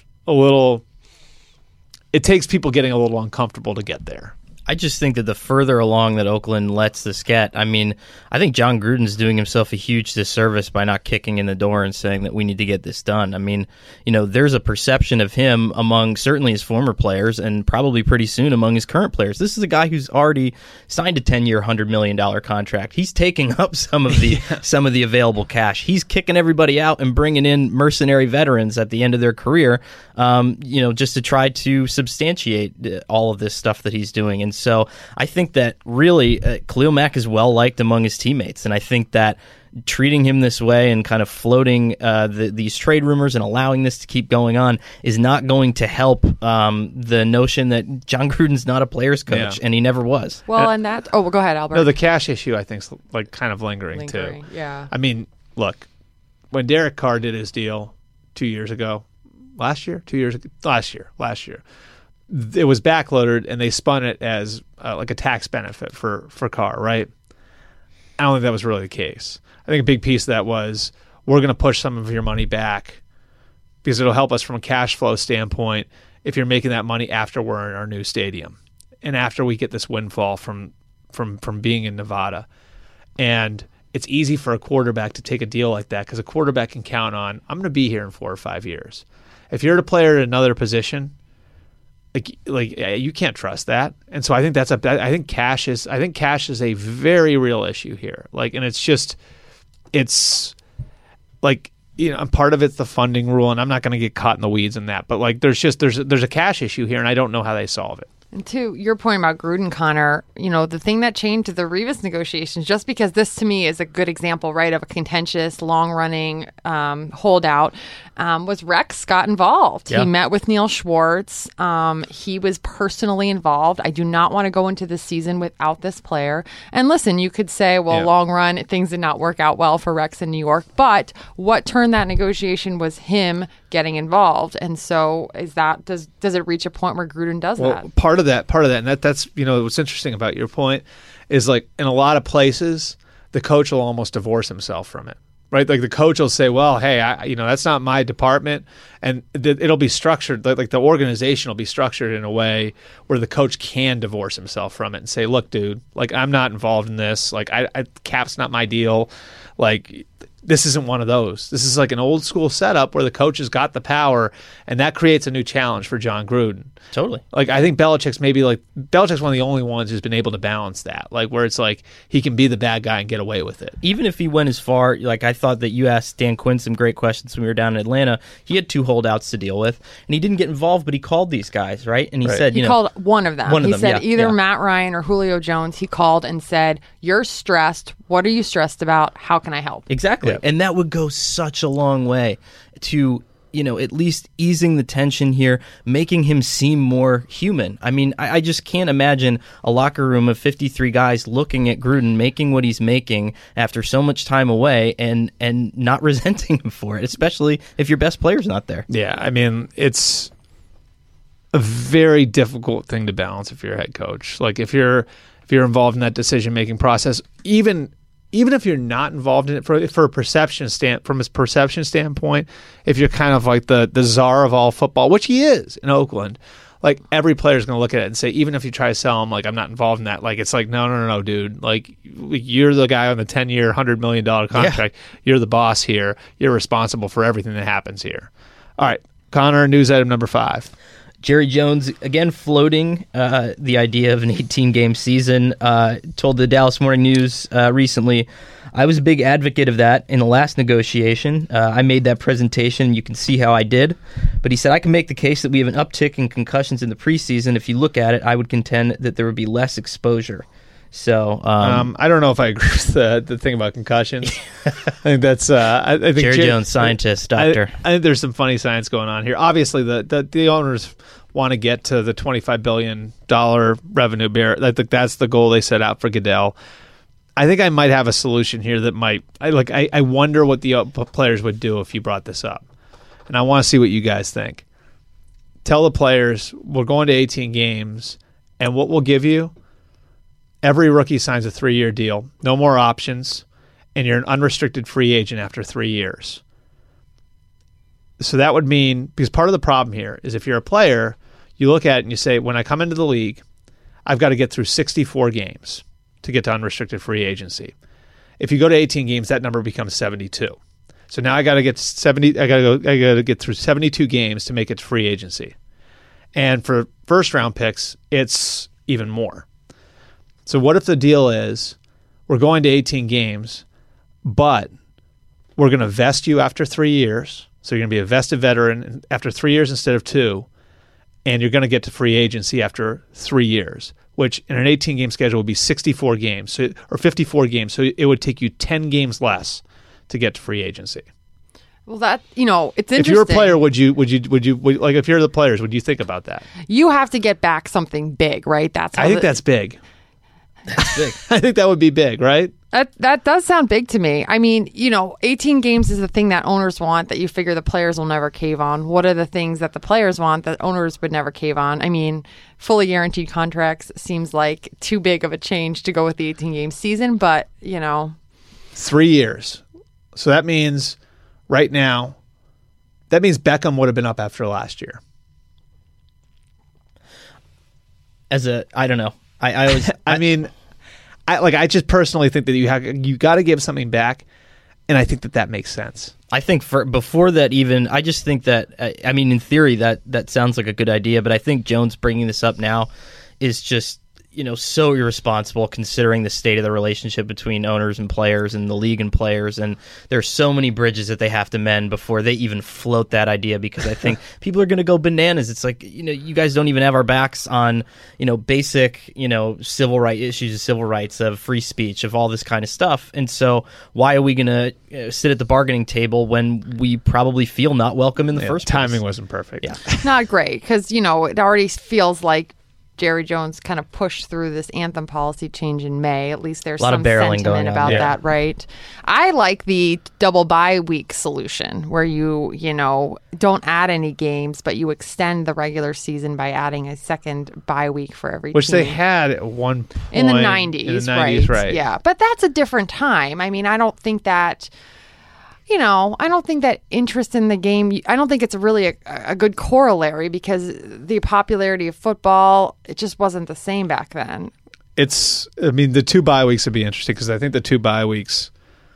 people getting a little uncomfortable to get there. I just think that the further along that Oakland lets this get, I think John Gruden's doing himself a huge disservice by not kicking in the door and saying that we need to get this done. There's a perception of him among certainly his former players and probably pretty soon among his current players. This is a guy who's already signed a 10-year, $100 million contract. He's taking up some of the available cash. He's kicking everybody out and bringing in mercenary veterans at the end of their career, just to try to substantiate all of this stuff that he's doing. And so I think that really Khalil Mack is well liked among his teammates, and I think that treating him this way and kind of floating these trade rumors and allowing this to keep going on is not going to help the notion that John Gruden's not a player's coach, and he never was. Well, and that. Oh, well, go ahead, Albert. No, the cash issue I think is like kind of lingering too. Yeah. Look, when Derek Carr did his deal 2 years ago, last year, it was backloaded, and they spun it as like a tax benefit for Carr, right? I don't think that was really the case. I think a big piece of that was, we're going to push some of your money back because it'll help us from a cash flow standpoint if you're making that money after we're in our new stadium and after we get this windfall from being in Nevada. And it's easy for a quarterback to take a deal like that because a quarterback can count on, I'm going to be here in 4 or 5 years. If you're a player at another position, like you can't trust that, and so I think I think cash is a very real issue here. Like, and it's like, and part of it's the funding rule, and I'm not going to get caught in the weeds in that, but like there's a cash issue here, and I don't know how they solve it. And to your point about Gruden, Connor, the thing that changed the Revis negotiations, just because this to me is a good example, right, of a contentious, long-running holdout, was Rex got involved. Yeah. He met with Neil Schwartz. He was personally involved. I do not want to go into this season without this player. And listen, you could say, well, long run, things did not work out well for Rex in New York. But what turned that negotiation was him getting involved. And so does it reach a point where Gruden does that? Part of that, and that's what's interesting about your point is, like, in a lot of places, the coach will almost divorce himself from it. Right, like the coach will say, "Well, hey, that's not my department," and it'll be structured like the organization will be structured in a way where the coach can divorce himself from it and say, "Look, dude, like I'm not involved in this. Like, Cap's not my deal. Like, this isn't one of those. This is like an old school setup where the coach has got the power, and that creates a new challenge for John Gruden." Totally. Like, I think Belichick's one of the only ones who's been able to balance that, like where it's like he can be the bad guy and get away with it. Even if he went as far, like I thought that you asked Dan Quinn some great questions when we were down in Atlanta. He had 2 holdouts to deal with, and he didn't get involved, but he called these guys, right? And he said, he called one of them. He said either Matt Ryan or Julio Jones. He called and said, "You're stressed. What are you stressed about? How can I help?" Exactly. Yeah. And that would go such a long way to at least easing the tension here, making him seem more human. I mean, I just can't imagine a locker room of 53 guys looking at Gruden making what he's making after so much time away and not resenting him for it, especially if your best player's not there. Yeah, I mean, it's a very difficult thing to balance if you're a head coach. Like if you're involved in that decision-making process, even if you're not involved in it from a perception standpoint, if you're kind of like the czar of all football, which he is in Oakland, like every player's going to look at it and say, even if you try to sell him, like I'm not involved in that. Like it's like no, dude. Like you're the guy on the 10-year, $100 million contract. Yeah. You're the boss here. You're responsible for everything that happens here. All right, Connor, news item number 5. Jerry Jones, again floating the idea of an 18-game season, told the Dallas Morning News recently, I was a big advocate of that in the last negotiation. I made that presentation. You can see how I did. But he said, I can make the case that we have an uptick in concussions in the preseason. If you look at it, I would contend that there would be less exposure. So I don't know if I agree with the thing about concussions. I think that's I think Jerry Jones, scientist, doctor. I think there's some funny science going on here. Obviously, the owners want to get to the $25 billion revenue barrier. I think that's the goal they set out for Goodell. I think I might have a solution here that might. I wonder what the players would do if you brought this up, and I want to see what you guys think. Tell the players we're going to 18 games, and what we'll give you. Every rookie signs a 3-year deal, no more options, and you're an unrestricted free agent after 3 years. So that would mean, because part of the problem here is if you're a player, you look at it and you say, when I come into the league, I've got to get through 64 games to get to unrestricted free agency. If you go to 18 games, that number becomes 72. So now I got to get get through 72 games to make it to free agency. And for first round picks, it's even more. So what if the deal is we're going to 18 games, but we're going to vest you after 3 years. So you're going to be a vested veteran after 3 years instead of 2, and you're going to get to free agency after 3 years, which in an 18-game schedule would be 64 games or 54 games. So it would take you 10 games less to get to free agency. Well, that, it's interesting. If you're a player, would you like if you're the players, would you think about that? You have to get back something big, right? I think that's big. That's big. I think that would be big, right? That does sound big to me. I mean, 18 games is the thing that owners want that you figure the players will never cave on. What are the things that the players want that owners would never cave on? I mean, fully guaranteed contracts seems like too big of a change to go with the 18-game season, but, 3 years. So that means right now, Beckham would have been up after last year. I don't know. I always. I just personally think that you got to give something back, and I think that makes sense. I think before that even, I just think that in theory that sounds like a good idea, but I think Jones bringing this up now is just so irresponsible considering the state of the relationship between owners and players and the league and players, and there's so many bridges that they have to mend before they even float that idea, because I think people are going to go bananas. It's like, you guys don't even have our backs on, basic, civil rights issues, civil rights, of free speech, of all this kind of stuff. And so why are we going to sit at the bargaining table when we probably feel not welcome in the first place? Timing wasn't perfect. Yeah. Not great, because, it already feels like Jerry Jones kind of pushed through this anthem policy change in May. At least there's some sentiment about that, right? I like the double bye week solution where you don't add any games, but you extend the regular season by adding a second bye week for every Which team. they had at one point. In the 90s, right? Yeah, but that's a different time. I mean, I don't think that... I don't think that interest in the game, I don't think it's really a good corollary, because the popularity of football, it just wasn't the same back then. The 2 bye weeks would be interesting, because I think the 2 bye weeks,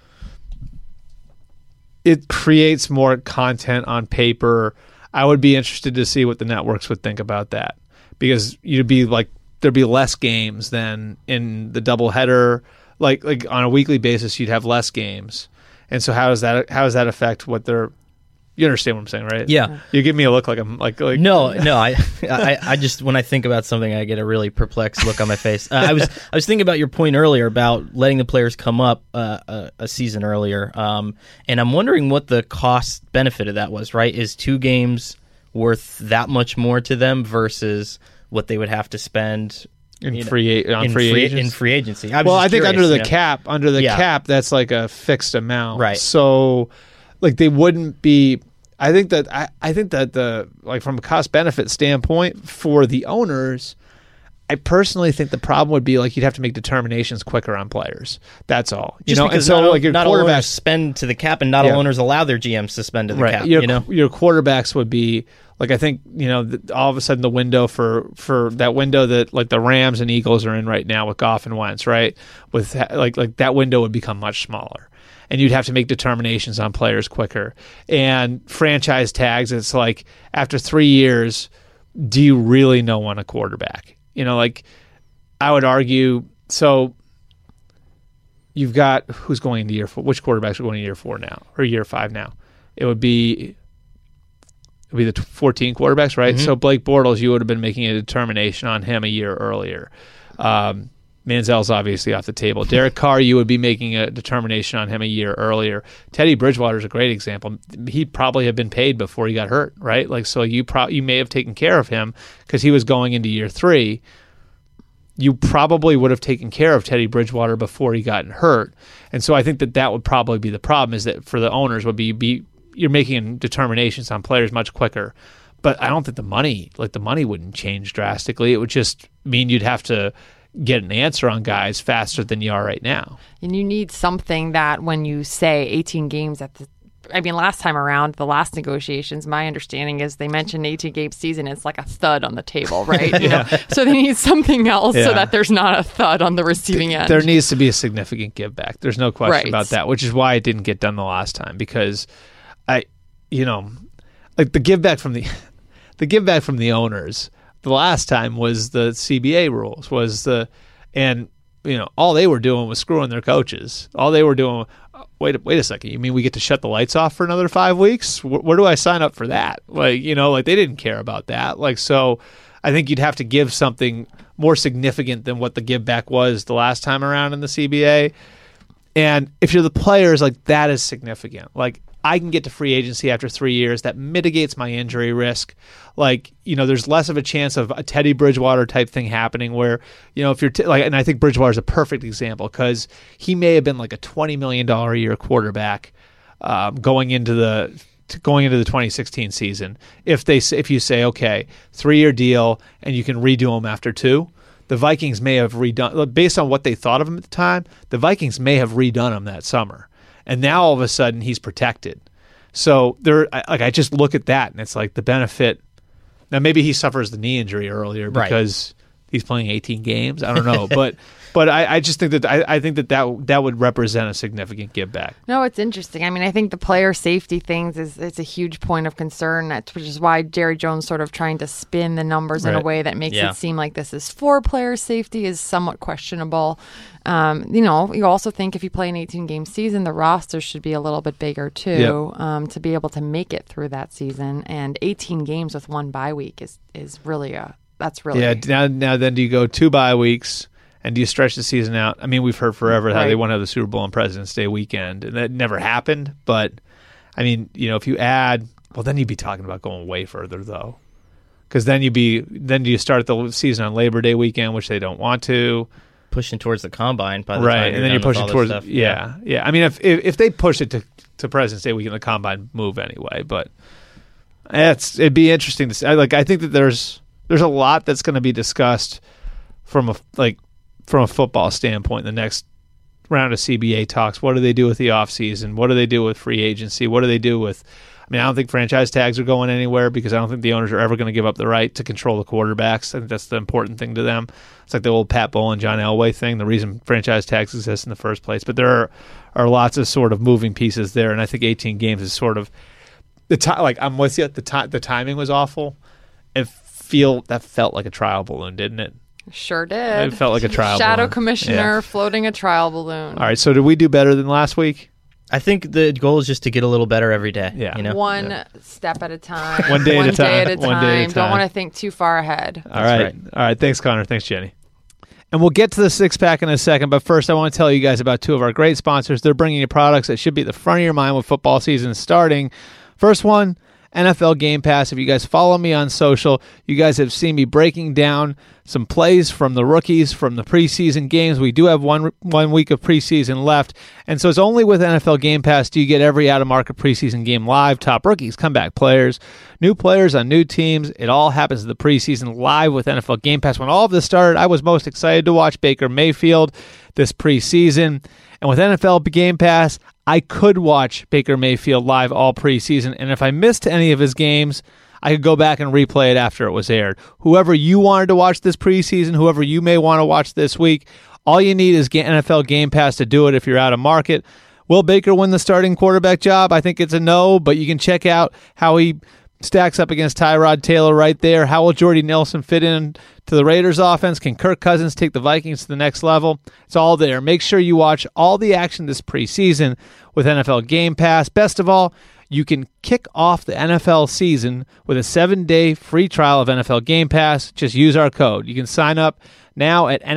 it creates more content on paper. I would be interested to see what the networks would think about that, because there'd be less games than in the doubleheader. Like on a weekly basis, you'd have less games. And so how does that affect what they're You understand what I'm saying, right? Yeah. You give me a look like I'm like No. I just when I think about something, I get a really perplexed look on my face. I was thinking about your point earlier about letting the players come up a season earlier, and I'm wondering what the cost benefit of that was. Right? Is 2 games worth that much more to them versus what they would have to spend in free agency? I think under the cap, that's like a fixed amount, right? So, like they wouldn't be. I think that the like from a cost benefit standpoint for the owners, I personally think the problem would be like you'd have to make determinations quicker on players. That's all. Just because and so like your not all owners spend to the cap, and not all owners allow their GMs to spend to the cap. Your quarterbacks would be like I think all of a sudden the window for that window that like the Rams and Eagles are in right now with Goff and Wentz, right? With like that window would become much smaller. And you'd have to make determinations on players quicker. And franchise tags, it's like after 3 years, do you really know on a quarterback? Like I would argue, so you've got who's going into year 4? Which quarterbacks are going into year 4 now or year 5 now? It would be the 14 quarterbacks, right? Mm-hmm. So Blake Bortles, you would have been making a determination on him a year earlier. Manziel's obviously off the table. Derek Carr, you would be making a determination on him a year earlier. Teddy Bridgewater is a great example. He'd probably have been paid before he got hurt, right? Like, so you may have taken care of him because he was going into year 3. You probably would have taken care of Teddy Bridgewater before he got hurt. And so I think that would probably be the problem, is that for the owners would be you're making determinations on players much quicker. But I don't think the money wouldn't change drastically. It would just mean you'd have to get an answer on guys faster than you are right now. And you need something that when you say 18 games last time around, the last negotiations, my understanding is they mentioned 18-game season. It's like a thud on the table, right? You know? So they need something else so that there's not a thud on the receiving end. There needs to be a significant give back. There's no question about that, which is why it didn't get done the last time, because the give back from the owners the last time was the CBA rules, all they were doing was screwing their coaches. All they were doing, wait a second, you mean we get to shut the lights off for another 5 weeks? Where do I sign up for that? They didn't care about that. So I think you'd have to give something more significant than what the give back was the last time around in the CBA. And if you're the players, that is significant. I can get to free agency after 3 years. That mitigates my injury risk. There's less of a chance of a Teddy Bridgewater type thing happening where, if you're and I think Bridgewater is a perfect example because he may have been like a $20 million a year quarterback going into the 2016 season. If you say, okay, 3-year deal and you can redo him after 2, the Vikings may have redone, based on what they thought of him at the time, the Vikings may have redone him that summer. And now all of a sudden he's protected. So I just look at that and it's like the benefit. Now maybe he suffers the knee injury earlier because he's playing 18 games. I don't know, but I just think that would represent a significant give back. No, it's interesting. I think the player safety things it's a huge point of concern. Which is why Jerry Jones sort of trying to spin the numbers in a way that makes it seem like this is for player safety is somewhat questionable. You also think if you play an 18-game season, the roster should be a little bit bigger too, to be able to make it through that season. And 18 games with 1 bye week is really that's really Now then, do you go 2 bye weeks and do you stretch the season out? We've heard forever how they want to have the Super Bowl on President's Day weekend, and that never happened. But if you add, then you'd be talking about going way further though, because then you start the season on Labor Day weekend, which they don't want to. Pushing towards the combine by the time and then you're pushing towards stuff. If they push it to President's Day weekend, the combine move anyway. But it'd be interesting to see. I think that there's a lot that's going to be discussed from a football standpoint in the next round of CBA talks. What do they do with the offseason? What do they do with free agency? What do they do with? I don't think franchise tags are going anywhere because I don't think the owners are ever going to give up the right to control the quarterbacks. I think that's the important thing to them. It's like the old Pat Bowlen, John Elway thing, the reason franchise tags exist in the first place. But there are lots of sort of moving pieces there, and I think 18 games is sort of I'm with you. The timing was awful. That felt like a trial balloon, didn't it? Sure did. It felt like a trial Shadow balloon. Commissioner floating a trial balloon. All right, so did we do better than last week? I think the goal is just to get a little better every day. Yeah. You know? One step at a time. One day at a time. One day at a time. Don't want to think too far ahead. All right. All right. Thanks, Connor. Thanks, Jenny. And we'll get to the six-pack in a second, but first I want to tell you guys about two of our great sponsors. They're bringing you products that should be at the front of your mind with football season starting. First one, NFL Game Pass. If you guys follow me on social, you guys have seen me breaking down some plays from the rookies from the preseason games. We do have one week of preseason left, and so it's only with NFL Game Pass do you get every out-of-market preseason game live, top rookies, comeback players, new players on new teams. It all happens in the preseason live with NFL Game Pass. When all of this started, I was most excited to watch Baker Mayfield this preseason, and with NFL Game Pass, I could watch Baker Mayfield live all preseason, and if I missed any of his games, I could go back and replay it after it was aired. Whoever you wanted to watch this preseason, whoever you may want to watch this week, all you need is NFL Game Pass to do it if you're out of market. Will Baker win the starting quarterback job? I think it's a no, but you can check out how he stacks up against Tyrod Taylor right there. How will Jordy Nelson fit in to the Raiders offense? Can Kirk Cousins take the Vikings to the next level? It's all there. Make sure you watch all the action this preseason with NFL Game Pass. Best of all, you can kick off the NFL season with a 7-day free trial of NFL Game Pass. Just use our code. You can sign up now at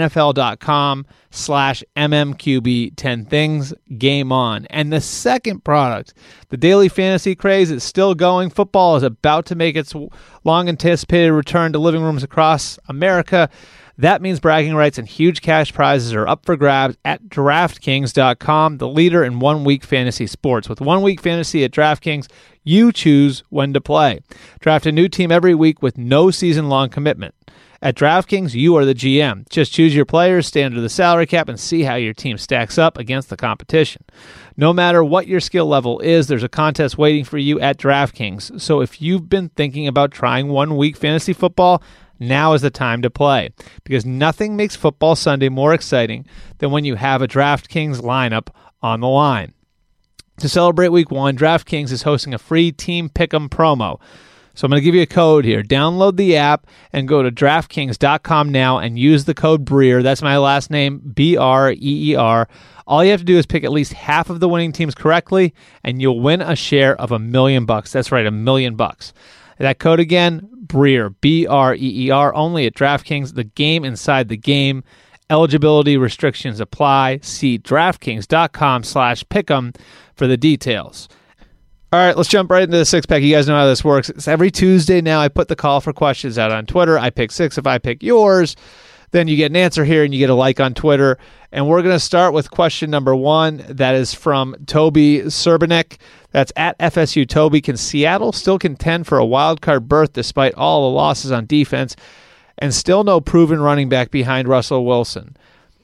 NFL.com/MMQB. 10 things, game on. And the second product, the Daily Fantasy Craze, is still going. Football is about to make its long-anticipated return to living rooms across America. That means bragging rights and huge cash prizes are up for grabs at DraftKings.com, the leader in one-week fantasy sports. With one-week fantasy at DraftKings, you choose when to play. Draft a new team every week with no season-long commitment. At DraftKings, you are the GM. Just choose your players, stay under the salary cap, and see how your team stacks up against the competition. No matter what your skill level is, there's a contest waiting for you at DraftKings. So if you've been thinking about trying one-week fantasy football, now is the time to play, because nothing makes Football Sunday more exciting than when you have a DraftKings lineup on the line. To celebrate Week 1, DraftKings is hosting a free Team Pick'em promo. So I'm going to give you a code here. Download the app and go to DraftKings.com now and use the code BREER. That's my last name, BREER. All you have to do is pick at least half of the winning teams correctly, and you'll win a share of $1 million. That's right, $1 million. That code again, BREER, BREER, only at DraftKings, the game inside the game. Eligibility restrictions apply. See DraftKings.com/pick'em for the details. All right, let's jump right into the six-pack. You guys know how this works. It's every Tuesday now. I put the call for questions out on Twitter. I pick 6. If I pick yours, then you get an answer here and you get a like on Twitter. And we're going to start with question number 1. That is from Toby Serbanek. That's at FSU Toby. Can Seattle still contend for a wild card berth despite all the losses on defense and still no proven running back behind Russell Wilson?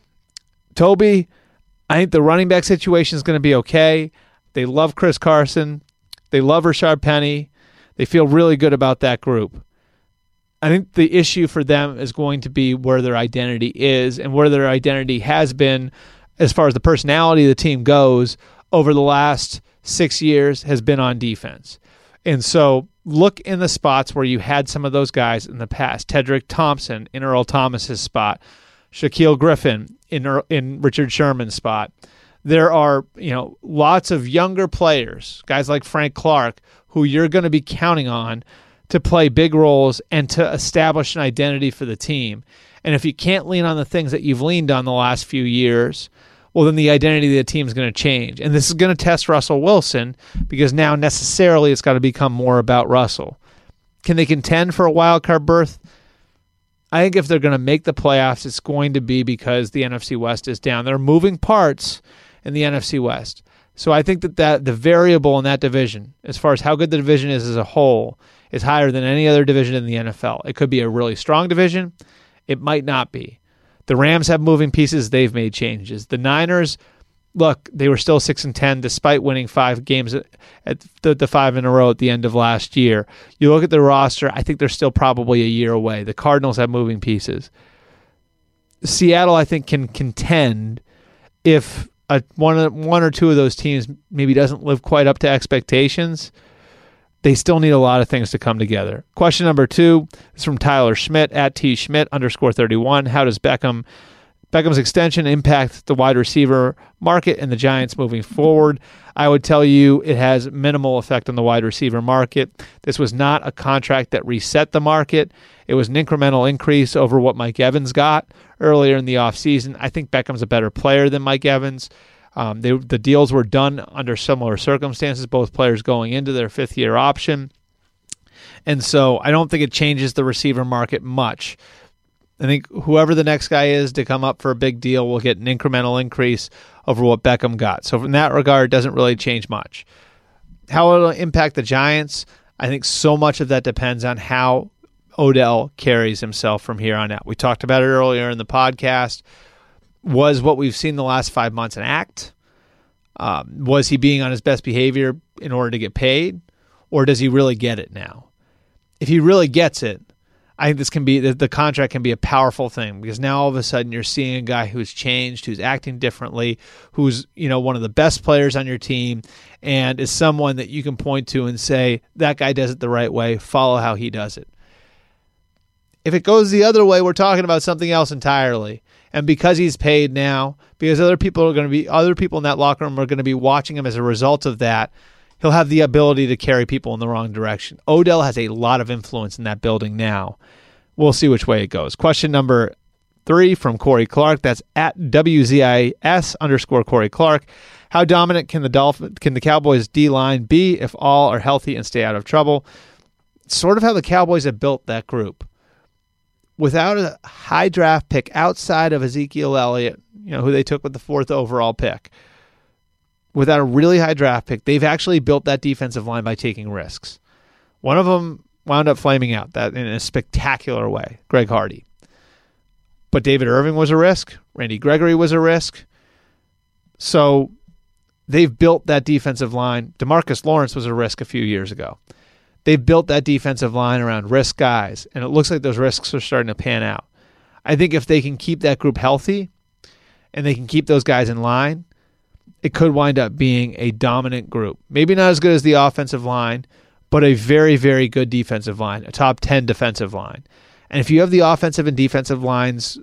Toby, I think the running back situation is going to be okay. They love Chris Carson. They love Rashard Penny. They feel really good about that group. I think the issue for them is going to be where their identity is and where their identity has been as far as the personality of the team goes over the last 6 years has been on defense. And so look in the spots where you had some of those guys in the past. Tedrick Thompson in Earl Thomas's spot. Shaquille Griffin in Richard Sherman's spot. There are, lots of younger players, guys like Frank Clark, who you're going to be counting on to play big roles and to establish an identity for the team. And if you can't lean on the things that you've leaned on the last few years, well, then the identity of the team is going to change. And this is going to test Russell Wilson because now necessarily it's got to become more about Russell. Can they contend for a wild card berth? I think if they're going to make the playoffs, it's going to be because the NFC West is down. There are moving parts in the NFC West. So I think that the variable in that division, as far as how good the division is as a whole, is higher than any other division in the NFL. It could be a really strong division. It might not be. The Rams have moving pieces. They've made changes. The Niners, look, they were still 6-10 despite winning 5 games at the 5 in a row at the end of last year. You look at the roster, I think they're still probably a year away. The Cardinals have moving pieces. Seattle, I think, can contend if one or two of those teams maybe doesn't live quite up to expectations. They still need a lot of things to come together. Question number 2 is from Tyler Schmidt at @TSchmidt_31. How does Beckham Beckham's extension impact the wide receiver market and the Giants moving forward? I would tell you it has minimal effect on the wide receiver market. This was not a contract that reset the market. It was an incremental increase over what Mike Evans got earlier in the offseason. I think Beckham's a better player than Mike Evans. The deals were done under similar circumstances, both players going into their fifth-year option. And so I don't think it changes the receiver market much. I think whoever the next guy is to come up for a big deal will get an incremental increase over what Beckham got. So from that regard, it doesn't really change much. How it'll impact the Giants, I think so much of that depends on how Odell carries himself from here on out. We talked about it earlier in the podcast. Was what we've seen the last 5 months an act? Was he being on his best behavior in order to get paid? Or does he really get it now? If he really gets it, I think this can be the contract can be a powerful thing, because now all of a sudden you're seeing a guy who's changed, who's acting differently, who's one of the best players on your team, and is someone that you can point to and say, that guy does it the right way, follow how he does it. If it goes the other way, we're talking about something else entirely. And because he's paid now, because other people in that locker room are going to be watching him as a result of that, he'll have the ability to carry people in the wrong direction. Odell has a lot of influence in that building now. We'll see which way it goes. Question number 3 from Corey Clark. That's at WZIS_Corey Clark. How dominant can the Cowboys D-line be if all are healthy and stay out of trouble? Sort of how the Cowboys have built that group. Without a high draft pick outside of Ezekiel Elliott, who they took with the 4th overall pick, without a really high draft pick, they've actually built that defensive line by taking risks. One of them wound up flaming out that in a spectacular way, Greg Hardy. But David Irving was a risk. Randy Gregory was a risk. So they've built that defensive line. DeMarcus Lawrence was a risk a few years ago. They've built that defensive line around risk guys, and it looks like those risks are starting to pan out. I think if they can keep that group healthy and they can keep those guys in line, it could wind up being a dominant group. Maybe not as good as the offensive line, but a very, very good defensive line, a top 10 defensive line. And if you have the offensive and defensive lines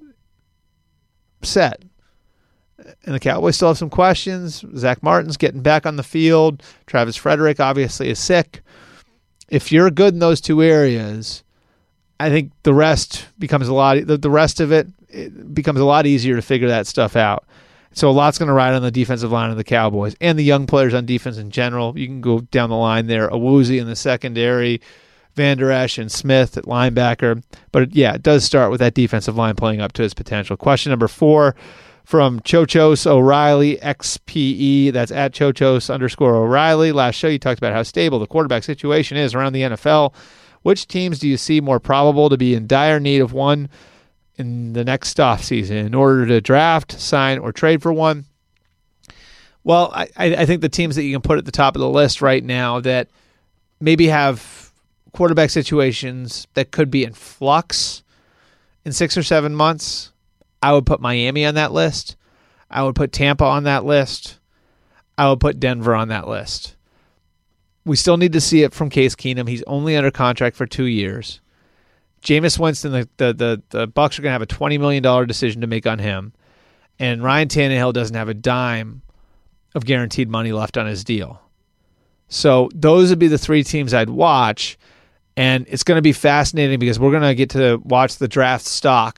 set, and the Cowboys still have some questions, Zach Martin's getting back on the field, Travis Frederick obviously is sick. If you're good in those two areas, I think the rest becomes the rest of it becomes a lot easier to figure that stuff out. So a lot's going to ride on the defensive line of the Cowboys and the young players on defense in general. You can go down the line there. Awuzie in the secondary, Van Der Esch and Smith at linebacker. But yeah, it does start with that defensive line playing up to its potential. Question number 4 from Chochos O'Reilly, XPE. That's at Chochos_O'Reilly. Last show you talked about how stable the quarterback situation is around the NFL. Which teams do you see more probable to be in dire need of one in the next offseason in order to draft, sign, or trade for one? Well, I think the teams that you can put at the top of the list right now that maybe have quarterback situations that could be in flux in 6 or 7 months, I would put Miami on that list. I would put Tampa on that list. I would put Denver on that list. We still need to see it from Case Keenum. He's only under contract for 2 years. Jameis Winston, the Bucs are going to have a $20 million decision to make on him. And Ryan Tannehill doesn't have a dime of guaranteed money left on his deal. So those would be the 3 teams I'd watch. And it's going to be fascinating because we're going to get to watch the draft stock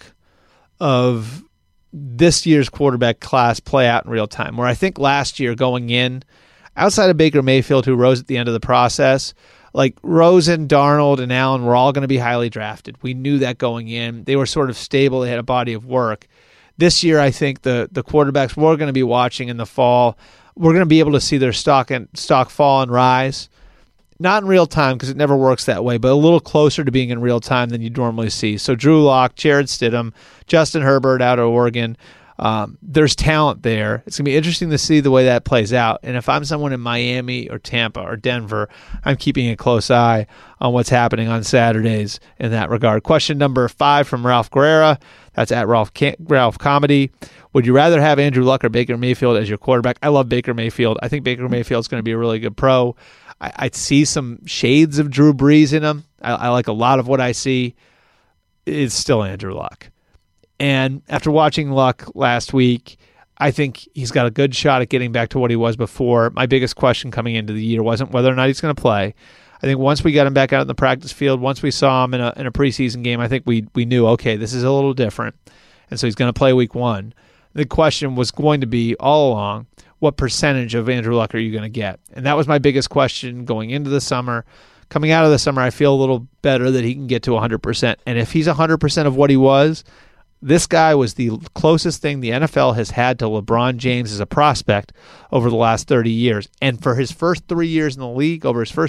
of this year's quarterback class play out in real time. Where I think last year going in, outside of Baker Mayfield, who rose at the end of the process, like Rosen, Darnold, and Allen were all going to be highly drafted. We knew that going in. They were sort of stable. They had a body of work. This year, I think the quarterbacks we're going to be watching in the fall, we're going to be able to see their stock fall and rise. Not in real time because it never works that way, but a little closer to being in real time than you'd normally see. So Drew Lock, Jared Stidham, Justin Herbert out of Oregon. There's talent there. It's going to be interesting to see the way that plays out. And if I'm someone in Miami or Tampa or Denver, I'm keeping a close eye on what's happening on Saturdays in that regard. Question number 5 from Ralph Guerrera. That's at Ralph Comedy. Would you rather have Andrew Luck or Baker Mayfield as your quarterback? I love Baker Mayfield. I think Baker Mayfield's going to be a really good pro. I see some shades of Drew Brees in him. I like a lot of what I see. It's still Andrew Luck. And after watching Luck last week, I think he's got a good shot at getting back to what he was before. My biggest question coming into the year wasn't whether or not he's going to play. I think once we got him back out in the practice field, once we saw him in a preseason game, I think we knew, okay, this is a little different. And so he's going to play week 1. The question was going to be all along, what percentage of Andrew Luck are you going to get? And that was my biggest question going into the summer. Coming out of the summer, I feel a little better that he can get to 100%. And if he's 100% of what he was, this guy was the closest thing the NFL has had to LeBron James as a prospect over the last 30 years. And for his first 3 years in the league,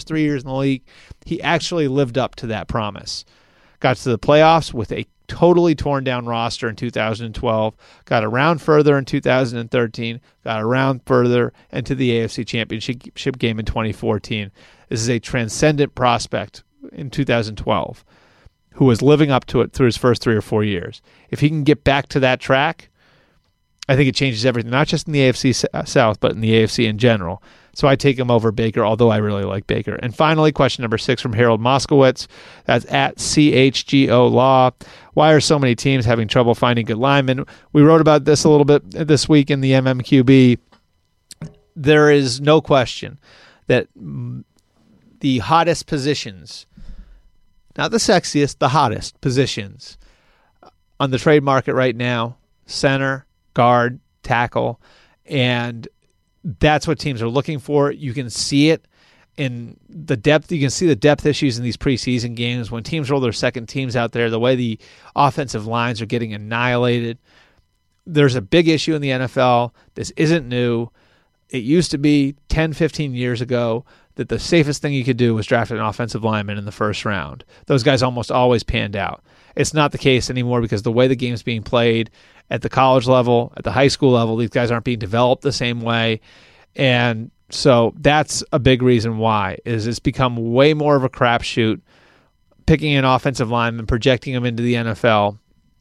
he actually lived up to that promise. Got to the playoffs with a totally torn down roster in 2012, got around further in 2013, got around further into the AFC Championship game in 2014. This is a transcendent prospect in 2012 who was living up to it through his first 3 or 4 years. If he can get back to that track, I think it changes everything, not just in the AFC South, but in the AFC in general. So I take him over Baker, although I really like Baker. And finally, question number 6 from Harold Moskowitz. That's at CHGO Law. Why are so many teams having trouble finding good linemen? We wrote about this a little bit this week in the MMQB. There is no question that the hottest positions, not the sexiest, the hottest positions on the trade market right now, center, guard, tackle, and that's what teams are looking for. You can see it in the depth. You can see the depth issues in these preseason games when teams roll their second teams out there, the way the offensive lines are getting annihilated. There's a big issue in the NFL. This isn't new. It used to be 10, 15 years ago that the safest thing you could do was draft an offensive lineman in the first round. Those guys almost always panned out. It's not the case anymore because the way the game's being played at the college level, at the high school level, these guys aren't being developed the same way. And so that's a big reason why, is it's become way more of a crapshoot picking an offensive lineman, projecting him into the NFL,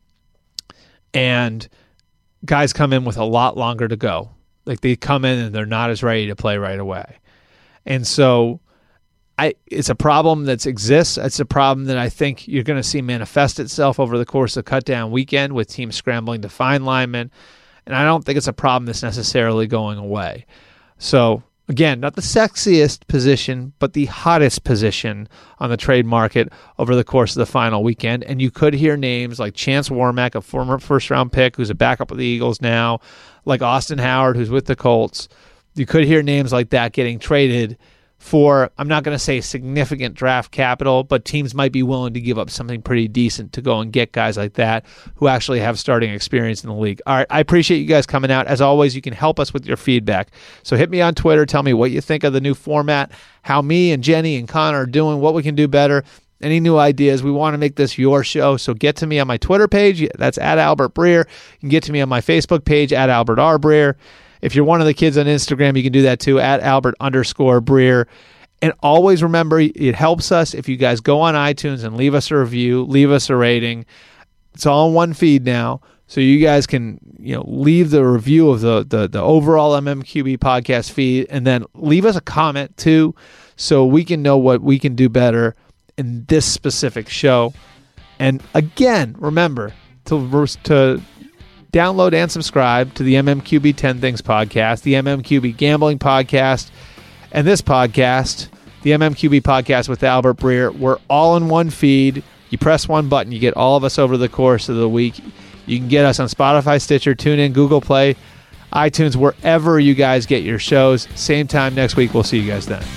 and guys come in with a lot longer to go. Like they come in and they're not as ready to play right away. And so it's a problem that exists. It's a problem that I think you're going to see manifest itself over the course of cut down weekend with teams scrambling to find linemen. And I don't think it's a problem that's necessarily going away. So again, not the sexiest position, but the hottest position on the trade market over the course of the final weekend. And you could hear names like Chance Warmack, a former first-round pick who's a backup with the Eagles now, like Austin Howard, who's with the Colts. You could hear names like that getting traded for, I'm not going to say significant draft capital, but teams might be willing to give up something pretty decent to go and get guys like that who actually have starting experience in the league. All right, I appreciate you guys coming out. As always, you can help us with your feedback. So hit me on Twitter. Tell me what you think of the new format, how me and Jenny and Connor are doing, what we can do better, any new ideas. We want to make this your show, so get to me on my Twitter page. That's at Albert Breer. You can get to me on my Facebook page, at Albert R. Breer. If you're one of the kids on Instagram, you can do that too, at Albert_Breer. And always remember, it helps us if you guys go on iTunes and leave us a review, leave us a rating. It's all in one feed now, so you guys can leave the review of the overall MMQB podcast feed, and then leave us a comment too, so we can know what we can do better in this specific show. And again, remember to download and subscribe to the MMQB 10 Things podcast, the MMQB Gambling podcast, and this podcast, the MMQB podcast with Albert Breer. We're all in one feed. You press one button, you get all of us over the course of the week. You can get us on Spotify, Stitcher, TuneIn, Google Play, iTunes, wherever you guys get your shows. Same time next week. We'll see you guys then.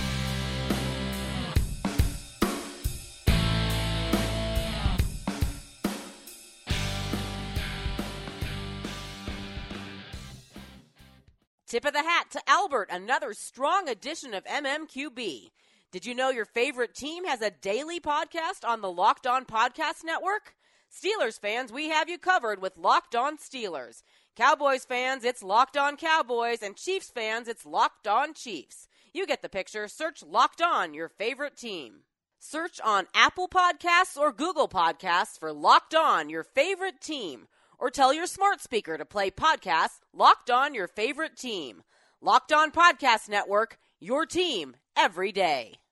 Tip of the hat to Albert, another strong edition of MMQB. Did you know your favorite team has a daily podcast on the Locked On Podcast Network? Steelers fans, we have you covered with Locked On Steelers. Cowboys fans, it's Locked On Cowboys. And Chiefs fans, it's Locked On Chiefs. You get the picture. Search Locked On, your favorite team. Search on Apple Podcasts or Google Podcasts for Locked On, your favorite team. Or tell your smart speaker to play podcasts Locked On Your Favorite Team. Locked On Podcast Network, your team every day.